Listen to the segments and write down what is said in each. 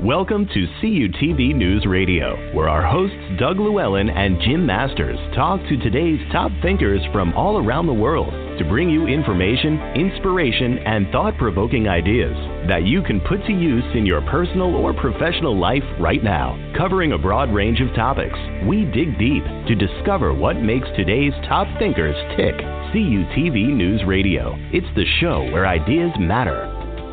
Welcome to CUTV News Radio, where our hosts Doug Llewellyn and Jim Masters talk to today's top thinkers from all around the world to bring you information, inspiration, and thought-provoking ideas that you can put to use in your personal or professional life right now. Covering a broad range of topics, we dig deep to discover what makes today's top thinkers tick. CUTV News Radio. It's the show where ideas matter.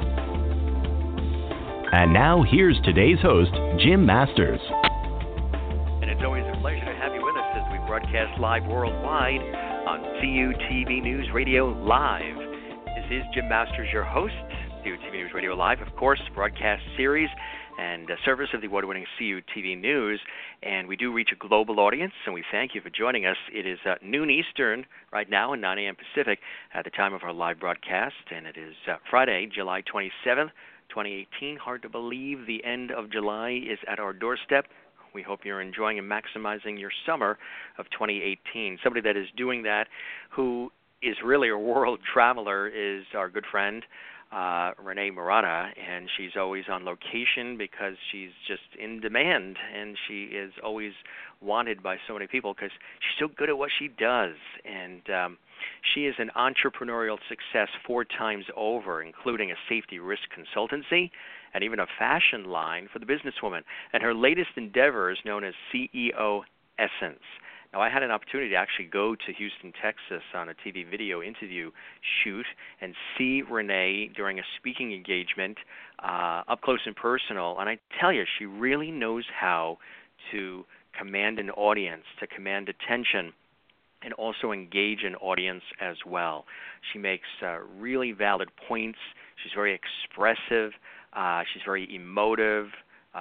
And now, here's today's host, Jim Masters. And it's always a pleasure to have you with us as we broadcast live worldwide on CUTV News Radio Live. This is Jim Masters, your host, CUTV News Radio Live, of course, broadcast series and service of the award-winning CUTV News. And we do reach a global audience, and we thank you for joining us. It is noon Eastern right now and 9 a.m. Pacific at the time of our live broadcast, and it is Friday, July 27th. 2018. Hard to believe the end of July is at our doorstep. We hope you're enjoying and maximizing your summer of 2018. Somebody that is doing that, who is really a world traveler, is our good friend, Renee Marotta, and she's always on location because she's just in demand, and she is always wanted by so many people because she's so good at what she does. And she is an entrepreneurial success 4 times over, including a safety risk consultancy and even a fashion line for the businesswoman. And her latest endeavor is known as CEO Essence. Now, I had an opportunity to actually go to Houston, Texas on a TV video interview shoot and see Renee during a speaking engagement up close and personal. And I tell you, she really knows how to command an audience, to command attention, and also engage an audience as well. She makes really valid points. She's very expressive. She's very emotive,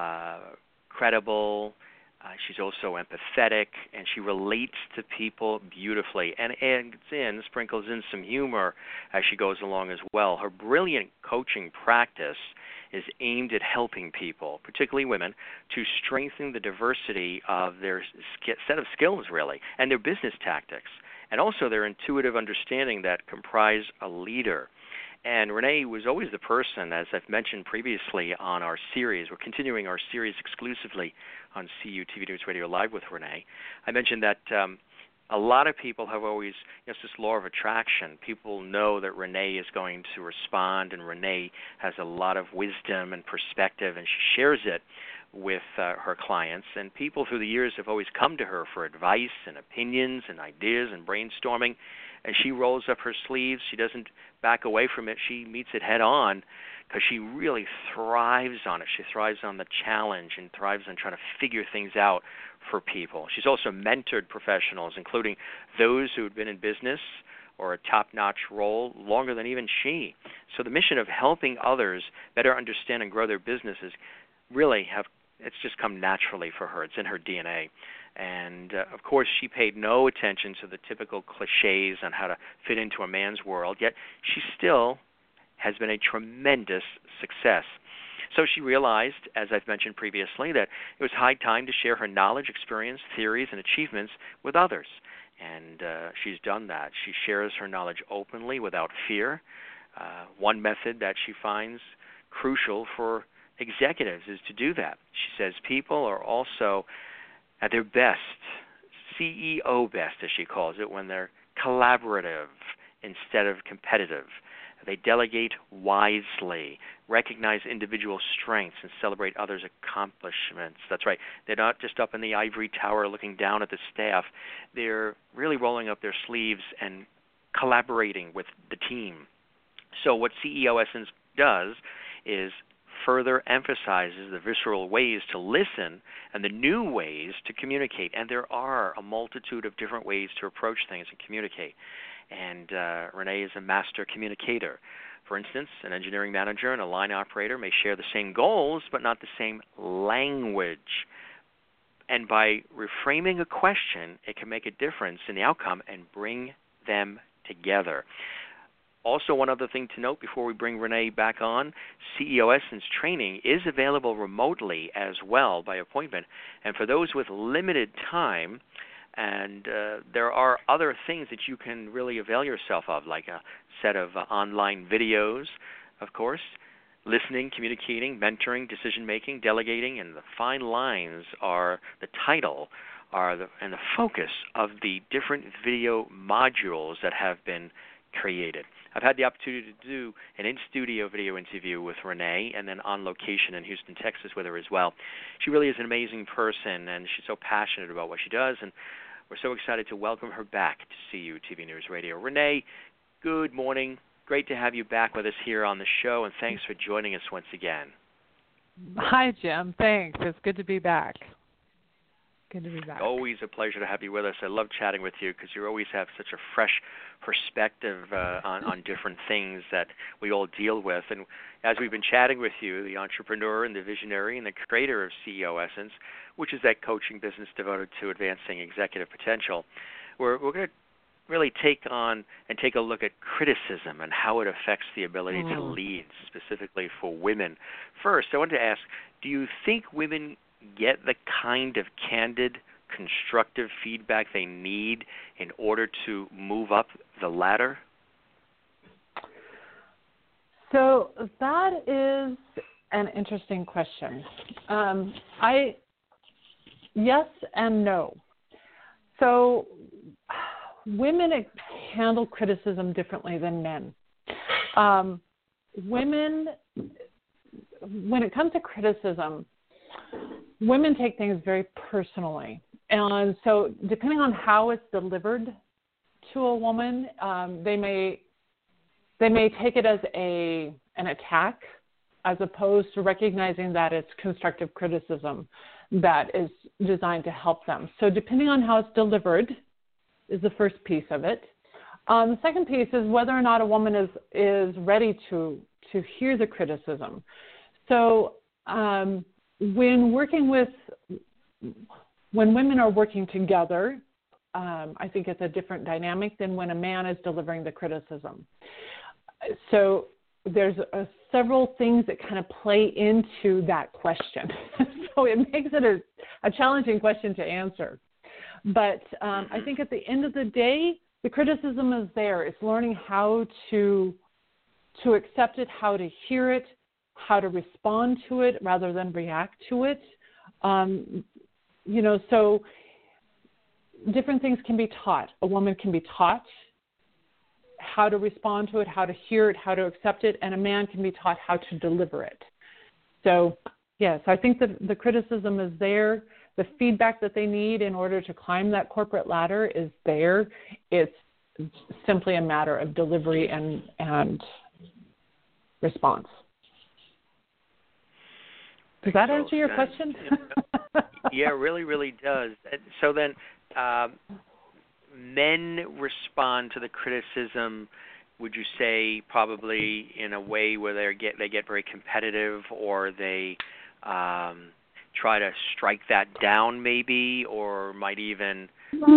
credible. She's also empathetic, and she relates to people beautifully and sprinkles in some humor as she goes along as well. Her brilliant coaching practice is aimed at helping people, particularly women, to strengthen the diversity of their set of skills, really, and their business tactics, and also their intuitive understanding that comprise a leader. And Renee was always the person, as I've mentioned previously on our series. We're continuing our series exclusively on CUTV News Radio Live with Renee. I mentioned that a lot of people have always, this law of attraction. People know that Renee is going to respond, and Renee has a lot of wisdom and perspective, and she shares it with her clients. And people through the years have always come to her for advice and opinions and ideas and brainstorming. And she rolls up her sleeves. She doesn't back away from it. She meets it head on because she really thrives on it. She thrives on the challenge and thrives on trying to figure things out for people. She's also mentored professionals, including those who had been in business or a top-notch role longer than even she. So the mission of helping others better understand and grow their businesses it's just come naturally for her. It's in her DNA. And, of course, she paid no attention to the typical cliches on how to fit into a man's world, yet she still has been a tremendous success. So she realized, as I've mentioned previously, that it was high time to share her knowledge, experience, theories, and achievements with others. And she's done that. She shares her knowledge openly without fear. One method that she finds crucial for executives is to do that. She says people are also at their best, CEO best, as she calls it, when they're collaborative instead of competitive. They delegate wisely, recognize individual strengths, and celebrate others' accomplishments. That's right. They're not just up in the ivory tower looking down at the staff. They're really rolling up their sleeves and collaborating with the team. So what CEO Essence does is further emphasizes the visceral ways to listen and the new ways to communicate. And there are a multitude of different ways to approach things and communicate. And Renee is a master communicator. For instance, an engineering manager and a line operator may share the same goals but not the same language. And by reframing a question, it can make a difference in the outcome and bring them together. Also, one other thing to note before we bring Renee back on, CEO Essence training is available remotely as well by appointment. And for those with limited time, and there are other things that you can really avail yourself of, like a set of online videos, of course, listening, communicating, mentoring, decision-making, delegating, and the fine lines are the title and the focus of the different video modules that have been created. I've had the opportunity to do an in-studio video interview with Renee and then on location in Houston, Texas with her as well. She really is an amazing person, and she's so passionate about what she does, and we're so excited to welcome her back to CU TV News Radio. Renee, good morning. Great to have you back with us here on the show, and thanks for joining us once again. Hi, Jim. Thanks. It's good to be back. Good to be back. Always a pleasure to have you with us. I love chatting with you because you always have such a fresh perspective on different things that we all deal with. And as we've been chatting with you, the entrepreneur and the visionary and the creator of CEO Essence, which is that coaching business devoted to advancing executive potential, we're going to really take a look at criticism and how it affects the ability to lead, specifically for women. First, I wanted to ask, do you think women get the kind of candid, constructive feedback they need in order to move up the ladder? So that is an interesting question. Yes and no. So women handle criticism differently than men. Women, when it comes to criticism, women take things very personally. And so depending on how it's delivered to a woman, they may take it as an attack as opposed to recognizing that it's constructive criticism that is designed to help them. So depending on how it's delivered is the first piece of it. The second piece is whether or not a woman is ready to hear the criticism. So when women are working together, I think it's a different dynamic than when a man is delivering the criticism. So there's several things that kind of play into that question. So it makes it a challenging question to answer. But I think at the end of the day, the criticism is there. It's learning how to accept it, how to hear it, how to respond to it rather than react to it. So different things can be taught. A woman can be taught how to respond to it, how to hear it, how to accept it, and a man can be taught how to deliver it. So, yes, I think that the criticism is there. The feedback that they need in order to climb that corporate ladder is there. It's simply a matter of delivery and response. Does that answer your question? Yeah, it really, really does. So then men respond to the criticism, would you say, probably in a way where they get very competitive, or they try to strike that down maybe, or might even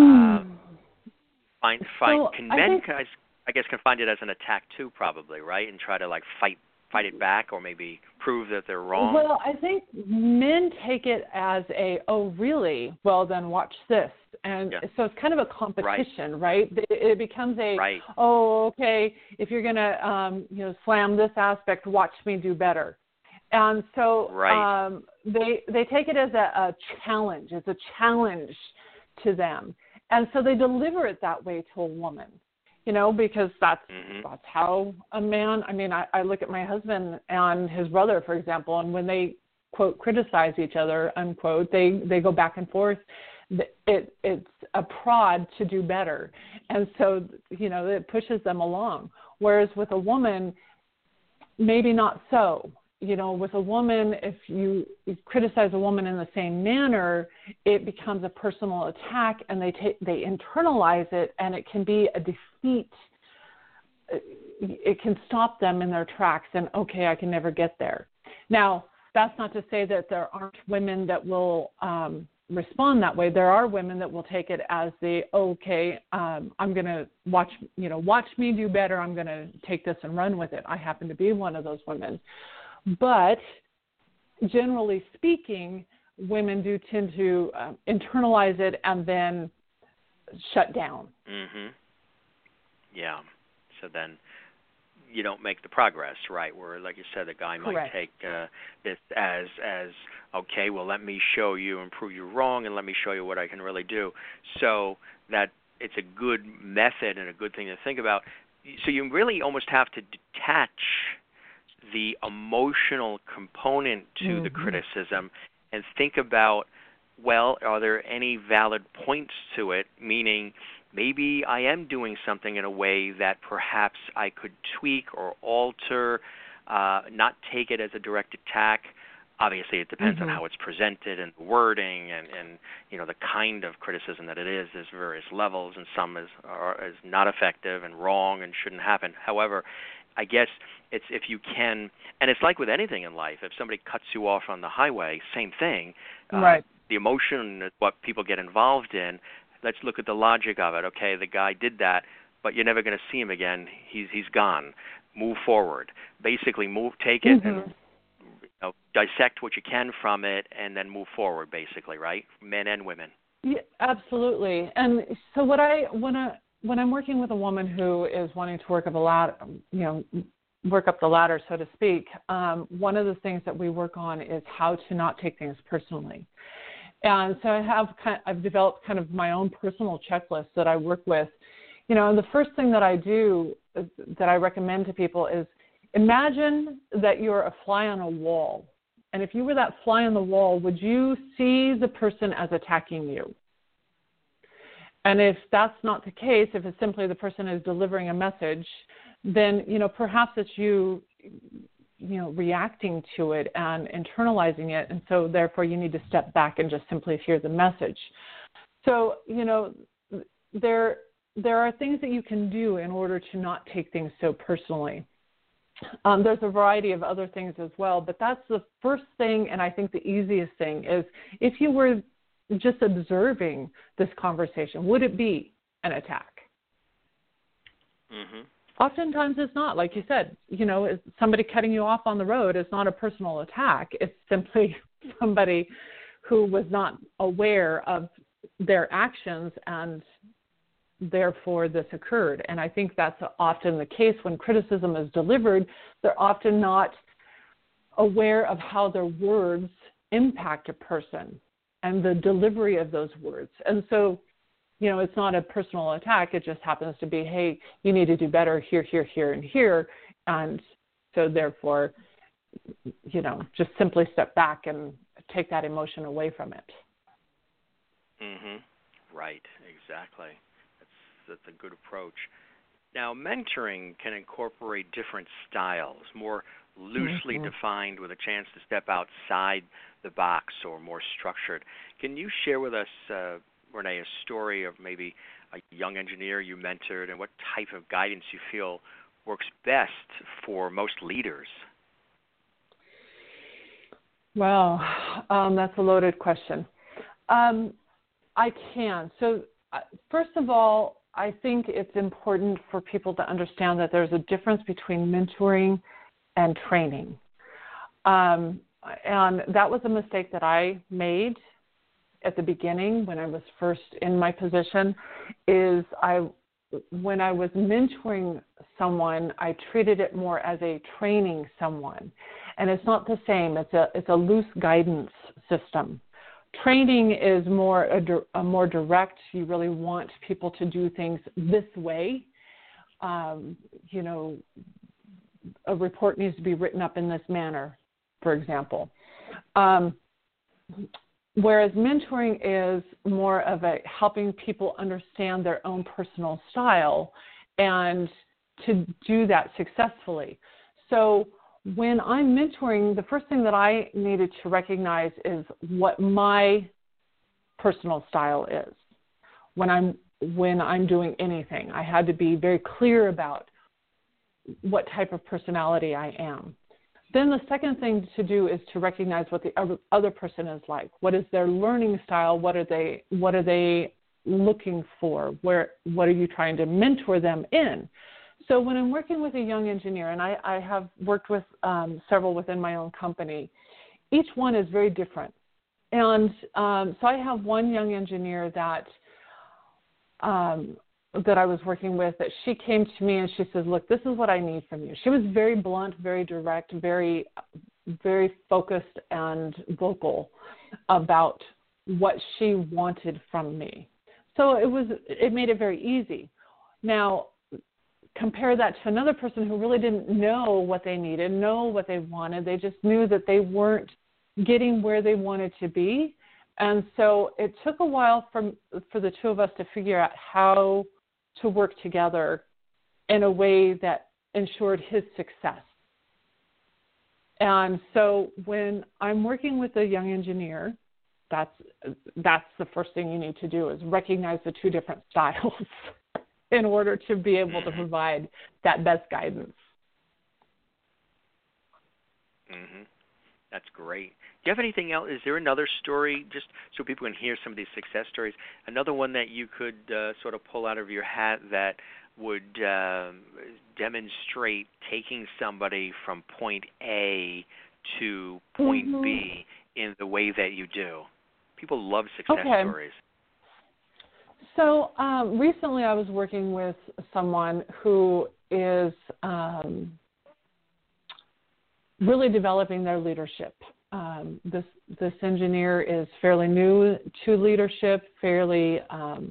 find can men, I guess, can find it as an attack too, probably, right? And try to like fight it back, or maybe prove that they're wrong? Well, I think men take it as oh, really? Well, then watch this. And so it's kind of a competition, right? It becomes oh, okay, if you're going to slam this aspect, watch me do better. And so they take it as a challenge. It's a challenge to them. And so they deliver it that way to a woman. Because that's how a man, I look at my husband and his brother, for example, and when they, quote, criticize each other, unquote, they go back and forth. It's a prod to do better. And so, it pushes them along. Whereas with a woman, maybe not so. With a woman, if you criticize a woman in the same manner, it becomes a personal attack, and they internalize it, and it can be a defeat. It can stop them in their tracks, and okay, I can never get there. Now, that's not to say that there aren't women that will respond that way. There are women that will take it as I'm going to watch me do better. I'm going to take this and run with it. I happen to be one of those women. But generally speaking, women do tend to internalize it and then shut down. Yeah. So then you don't make the progress, right? Where, like you said, the guy might Correct. take this as okay, well, let me show you and prove you wrong, and let me show you what I can really do. So that it's a good method and a good thing to think about. So you really almost have to detach the emotional component to the criticism and think about, well, are there any valid points to it, meaning maybe I am doing something in a way that perhaps I could tweak or alter, not take it as a direct attack. Obviously, it depends on how it's presented and the wording and the kind of criticism that it is. There's various levels, and some is not effective and wrong and shouldn't happen. However, I guess it's if you can, and it's like with anything in life. If somebody cuts you off on the highway, same thing. Right. The emotion is what people get involved in. Let's look at the logic of it. Okay, the guy did that, but you're never going to see him again. He's gone. Move forward. Basically, take it and dissect what you can from it, and then move forward. Basically, right? Men and women. Yeah, absolutely. And so when I'm working with a woman who is wanting to work up the ladder, so to speak, one of the things that we work on is how to not take things personally. And so I've developed kind of my own personal checklist that I work with. And the first thing that I do that I recommend to people is imagine that you're a fly on a wall. And if you were that fly on the wall, would you see the person as attacking you? And if that's not the case, if it's simply the person is delivering a message, then, perhaps it's you reacting to it and internalizing it. And so therefore you need to step back and just simply hear the message. So, there are things that you can do in order to not take things so personally. There's a variety of other things as well, but that's the first thing, and I think the easiest thing is if you were just observing this conversation, would it be an attack? Oftentimes it's not. Like you said, somebody cutting you off on the road is not a personal attack. It's simply somebody who was not aware of their actions, and therefore this occurred. And I think that's often the case when criticism is delivered. They're often not aware of how their words impact a person and the delivery of those words. And so, it's not a personal attack. It just happens to be, hey, you need to do better here, here, here, and here. And so therefore, just simply step back and take that emotion away from it. Right, exactly. That's a good approach. Now, mentoring can incorporate different styles, more loosely defined with a chance to step outside the box or more structured. Can you share with us, Renee, a story of maybe a young engineer you mentored and what type of guidance you feel works best for most leaders? Well, that's a loaded question. I can. So first of all, I think it's important for people to understand that there's a difference between mentoring and training. And that was a mistake that I made at the beginning when I was first in my position, is when I was mentoring someone, I treated it more as a training someone. And it's not the same. It's a loose guidance system. Training is more direct. You really want people to do things this way. A report needs to be written up in this manner, for example. Whereas mentoring is more of helping people understand their own personal style and to do that successfully. So when I'm mentoring, the first thing that I needed to recognize is what my personal style is. When I'm doing anything, I had to be very clear about what type of personality I am. Then the second thing to do is to recognize what the other person is like. What is their learning style? What are they looking for? What are you trying to mentor them in? So when I'm working with a young engineer, and I have worked with several within my own company, each one is very different. And so I have one young engineer that that I was working with, that she came to me and she said, look, this is what I need from you. She was very blunt, very direct, very, very focused and vocal about what she wanted from me. So it made it very easy. Now, compare that to another person who really didn't know what they needed, know what they wanted. They just knew that they weren't getting where they wanted to be. And so it took a while for the two of us to figure out how to work together in a way that ensured his success. And so when I'm working with a young engineer, that's the first thing you need to do, is recognize the two different styles in order to be able to provide that best guidance. Mm-hmm. That's great. Do you have anything else? Is there another story, just so people can hear some of these success stories, another one that you could sort of pull out of your hat that would demonstrate taking somebody from point A to point B in the way that you do? People love success stories. So recently I was working with someone who is really developing their leadership. This engineer is fairly new to leadership, fairly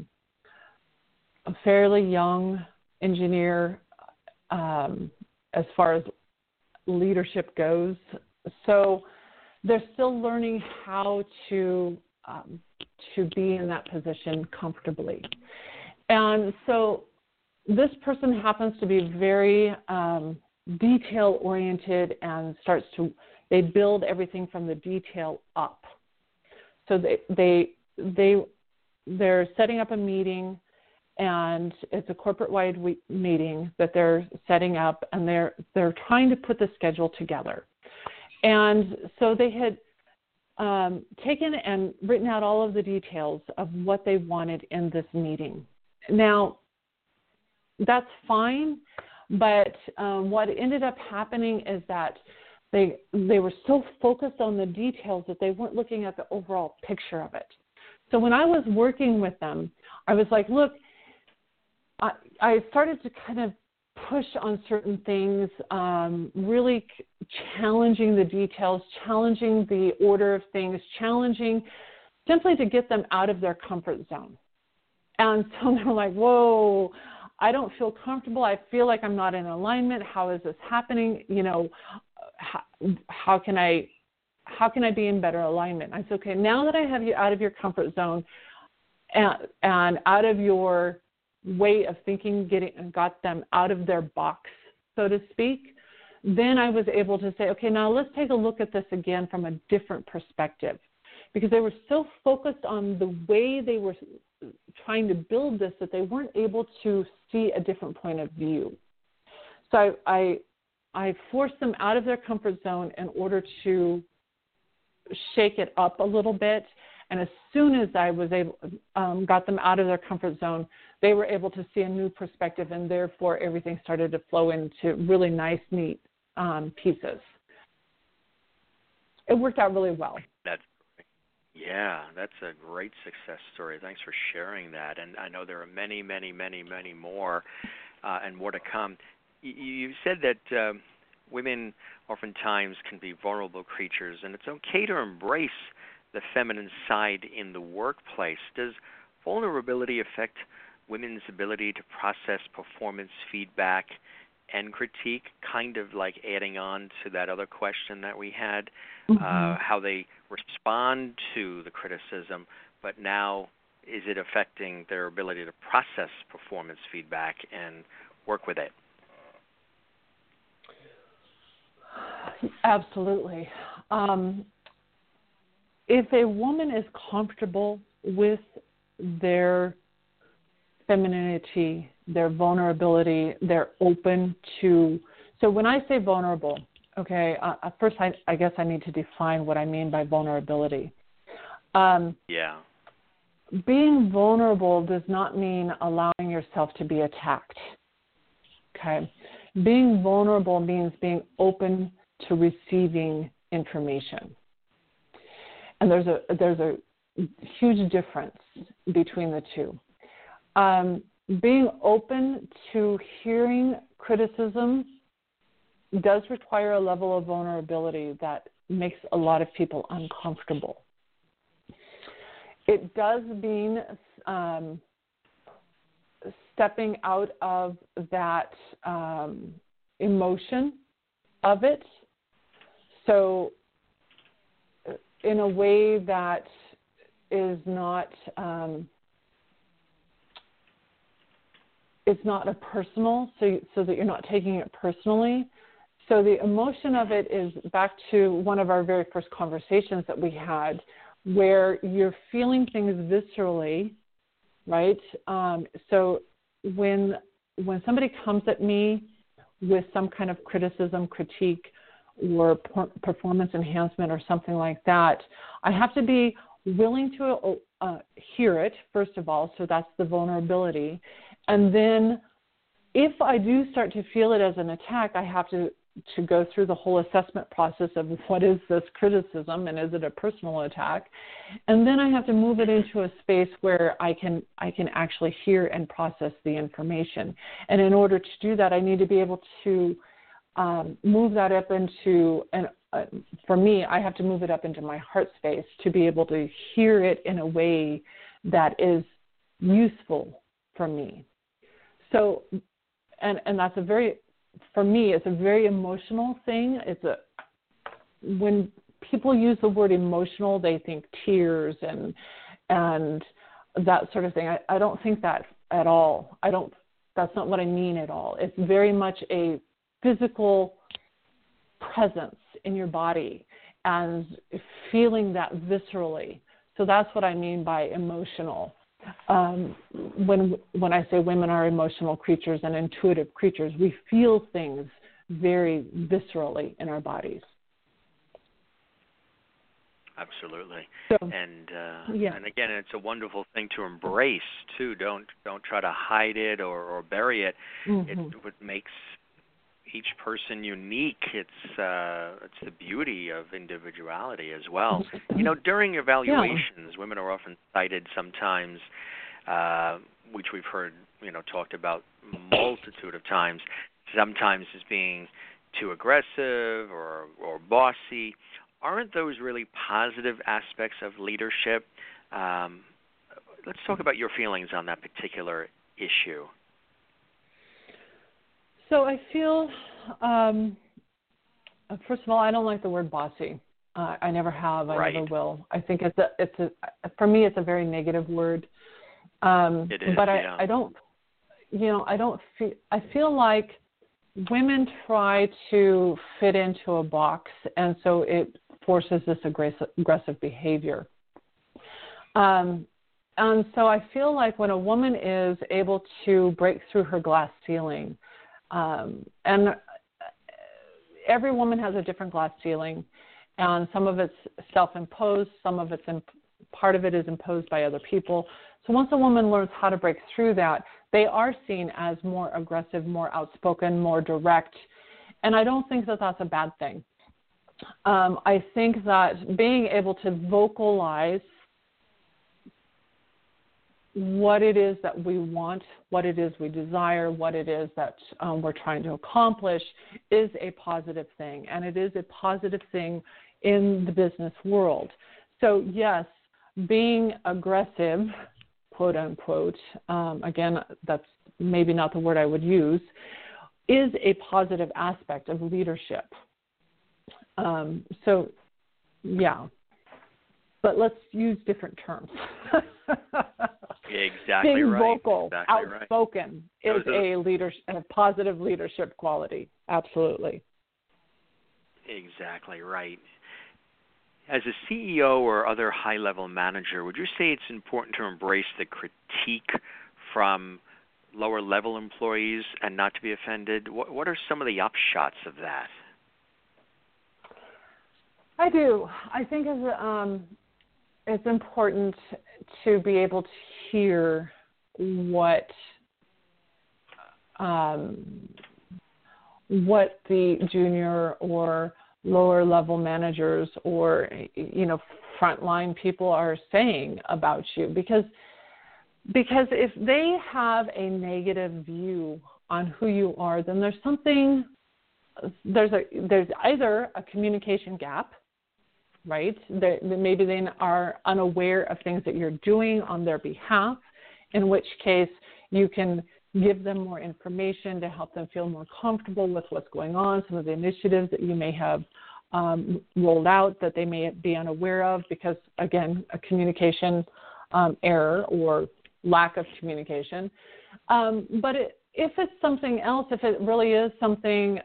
young engineer as far as leadership goes. So they're still learning how to be in that position comfortably. And so this person happens to be very detail-oriented and they build everything from the detail up. So they're setting up a meeting, and it's a corporate-wide meeting that they're setting up, and they're trying to put the schedule together. And so they had taken and written out all of the details of what they wanted in this meeting. Now, that's fine, but what ended up happening is that they were so focused on the details that they weren't looking at the overall picture of it. So when I was working with them, I was like, look, I started to kind of push on certain things, really challenging the details, challenging the order of things, challenging simply to get them out of their comfort zone. And so they're like, whoa, I don't feel comfortable. I feel like I'm not in alignment. How is this happening? You know, how can I be in better alignment? I said, okay, now that I have you out of your comfort zone and out of your way of thinking, got them out of their box, so to speak, then I was able to say, okay, now let's take a look at this again from a different perspective, because they were so focused on the way they were trying to build this that they weren't able to see a different point of view. So I forced them out of their comfort zone in order to shake it up a little bit. And as soon as I was got them out of their comfort zone, they were able to see a new perspective, and therefore everything started to flow into really nice, neat pieces. It worked out really well. That's a great success story. Thanks for sharing that. And I know there are many, many, many, many more and more to come. You said that women oftentimes can be vulnerable creatures, and it's okay to embrace the feminine side in the workplace. Does vulnerability affect women's ability to process performance feedback and critique, kind of like adding on to that other question that we had, how they respond to the criticism, but now is it affecting their ability to process performance feedback and work with it? Absolutely. If a woman is comfortable with their femininity, their vulnerability, they're open to. So when I say vulnerable, okay, first I guess I need to define what I mean by vulnerability. Being vulnerable does not mean allowing yourself to be attacked. Okay, being vulnerable means being open to receiving information, and there's a huge difference between the two. being open to hearing criticism does require a level of vulnerability that makes a lot of people uncomfortable. It does mean stepping out of that emotion of it. So in a way that is not it's not a personal, so that you're not taking it personally. So the emotion of it is back to one of our very first conversations that we had, where you're feeling things viscerally, right? So when somebody comes at me with some kind of criticism, critique, or performance enhancement or something like that, I have to be willing to hear it, first of all, so that's the vulnerability. And then if I do start to feel it as an attack, I have to go through the whole assessment process of what is this criticism and is it a personal attack? And then I have to move it into a space where I can actually hear and process the information. And in order to do that, I need to be able to move that up into, for me, I have to move it up into my heart space to be able to hear it in a way that is useful for me. So, and that's for me, it's a very emotional thing. When people use the word emotional, they think tears and that sort of thing. I don't think that at all. That's not what I mean at all. It's very much a physical presence in your body and feeling that viscerally. So that's what I mean by emotional. When I say women are emotional creatures and intuitive creatures, we feel things very viscerally in our bodies. Absolutely. So, and again, it's a wonderful thing to embrace too. Don't try to hide it or bury it. Mm-hmm. It's what makes each person unique. It's the beauty of individuality as well. You know, during evaluations, women are often cited sometimes, which we've heard, talked about multitude of times, sometimes as being too aggressive or bossy. Aren't those really positive aspects of leadership? Let's talk about your feelings on that particular issue. So I feel, first of all, I don't like the word bossy. I never have. I never will. I think for me, it's a very negative word. It is. But yeah. I don't feel. I feel like women try to fit into a box, and so it forces this aggressive behavior. And so I feel like when a woman is able to break through her glass ceiling. And every woman has a different glass ceiling, and some of it's self-imposed, some of it's part of it is imposed by other people. So once a woman learns how to break through that, they are seen as more aggressive, more outspoken, more direct, and I don't think that that's a bad thing. I think that being able to vocalize what it is that we want, what it is we desire, what it is that we're trying to accomplish is a positive thing. And it is a positive thing in the business world. So yes, being aggressive, quote unquote, again, that's maybe not the word I would use, is a positive aspect of leadership. So yeah, but let's use different terms. Exactly Being right. vocal, exactly outspoken is a positive leadership quality. Absolutely. Exactly right. As a CEO or other high-level manager, would you say it's important to embrace the critique from lower-level employees and not to be offended? What are some of the upshots of that? I do. I think it's important to be able to hear what the junior or lower level managers or frontline people are saying about you, because Because if they have a negative view on who you are, then there's either a communication gap, right? Maybe they are unaware of things that you're doing on their behalf, in which case you can give them more information to help them feel more comfortable with what's going on, some of the initiatives that you may have rolled out that they may be unaware of because, again, a communication error or lack of communication. But if it's something else, if it really is something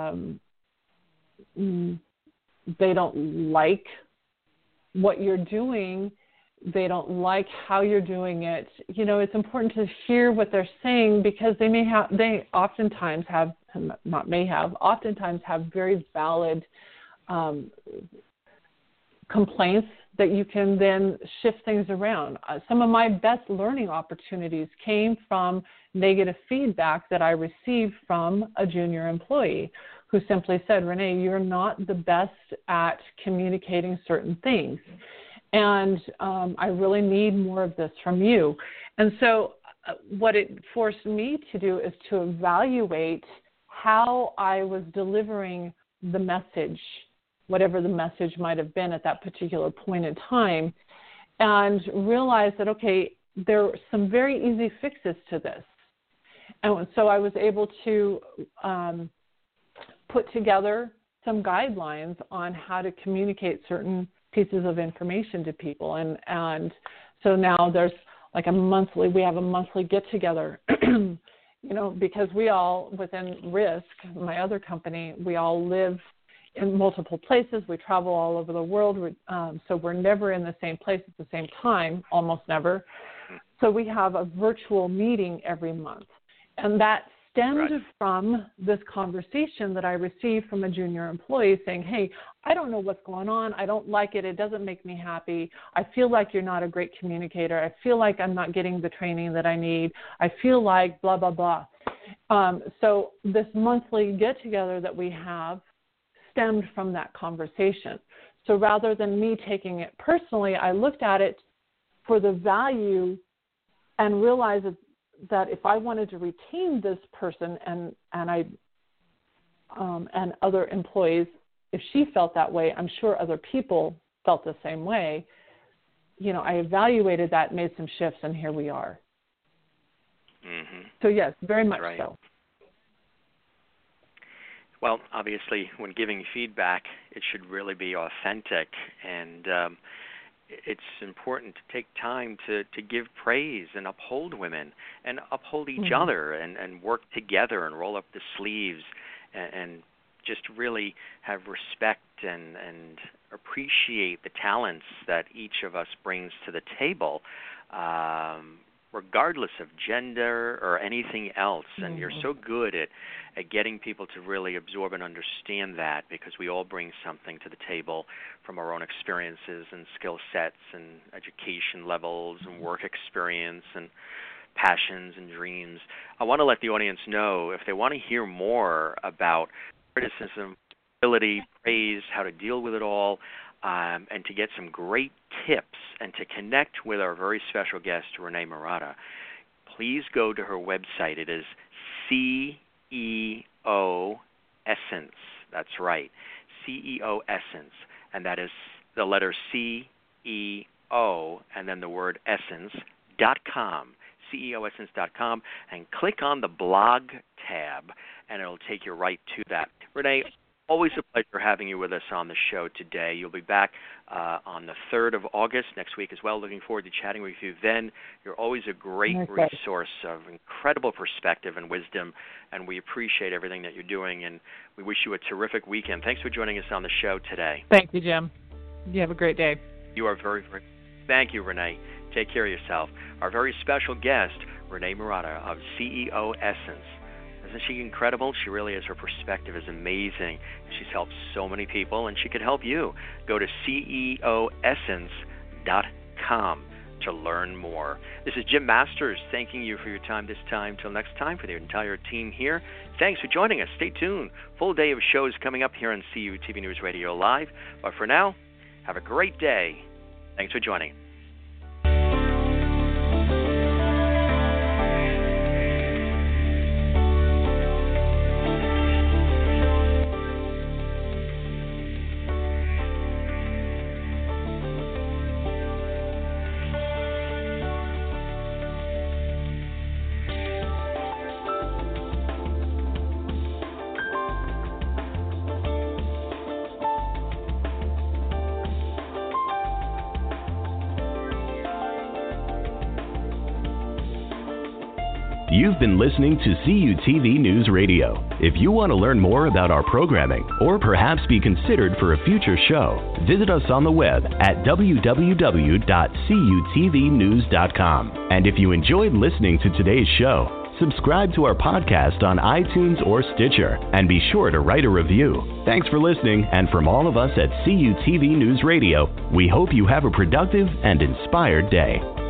they don't like what you're doing, they don't like how you're doing it, it's important to hear what they're saying because they oftentimes have very valid complaints that you can then shift things around. Some of my best learning opportunities came from negative feedback that I received from a junior employee who simply said, Renee, you're not the best at communicating certain things. And I really need more of this from you. And so what it forced me to do is to evaluate how I was delivering the message, whatever the message might have been at that particular point in time, and realize that, okay, there are some very easy fixes to this. And so I was able to put together some guidelines on how to communicate certain pieces of information to people. And so now there's like we have a monthly get-together, because we all, within Risk, my other company, we all live in multiple places. We travel all over the world, so we're never in the same place at the same time, almost never. So we have a virtual meeting every month. And that stemmed from this conversation that I received from a junior employee saying, hey, I don't know what's going on. I don't like it. It doesn't make me happy. I feel like you're not a great communicator. I feel like I'm not getting the training that I need. I feel like blah, blah, blah. So this monthly get-together that we have stemmed from that conversation. So rather than me taking it personally, I looked at it for the value and realized that if I wanted to retain this person and other employees, if she felt that way, I'm sure other people felt the same way. I evaluated that, made some shifts, and here we are. Mm-hmm. So yes, very much so. Well, obviously, when giving feedback, it should really be authentic, and it's important to take time to give praise and uphold women and uphold each other and work together and roll up the sleeves and just really have respect and appreciate the talents that each of us brings to the table, regardless of gender or anything else. And you're so good at getting people to really absorb and understand that, because we all bring something to the table from our own experiences and skill sets and education levels and work experience and passions and dreams. I want to let the audience know, if they want to hear more about criticism, ability, praise, how to deal with it all, and to get some great tips and to connect with our very special guest, Renee Marotta, please go to her website. It is CEO Essence. That's right, CEO Essence. And that is the letter CEO and then the word essence.com. CEOessence.com, and click on the blog tab, and it'll take you right to that. Renee, always a pleasure having you with us on the show today. You'll be back on the 3rd of August next week as well. Looking forward to chatting with you then. You're always a great resource of incredible perspective and wisdom, and we appreciate everything that you're doing, and we wish you a terrific weekend. Thanks for joining us on the show today. Thank you, Jim. You have a great day. You are very, very. Thank you, Renee. Take care of yourself. Our very special guest, Renee Marotta of CEO Essence. Isn't she incredible? She really is. Her perspective is amazing. She's helped so many people, and she could help you. Go to CEOessence.com to learn more. This is Jim Masters thanking you for your time this time. Till next time, for the entire team here, thanks for joining us. Stay tuned. Full day of shows coming up here on CU TV News Radio Live. But for now, have a great day. Thanks for joining. You've been listening to CUTV News Radio. If you want to learn more about our programming or perhaps be considered for a future show, visit us on the web at www.cutvnews.com. And if you enjoyed listening to today's show, subscribe to our podcast on iTunes or Stitcher, and be sure to write a review. Thanks for listening, and from all of us at CUTV News Radio, we hope you have a productive and inspired day.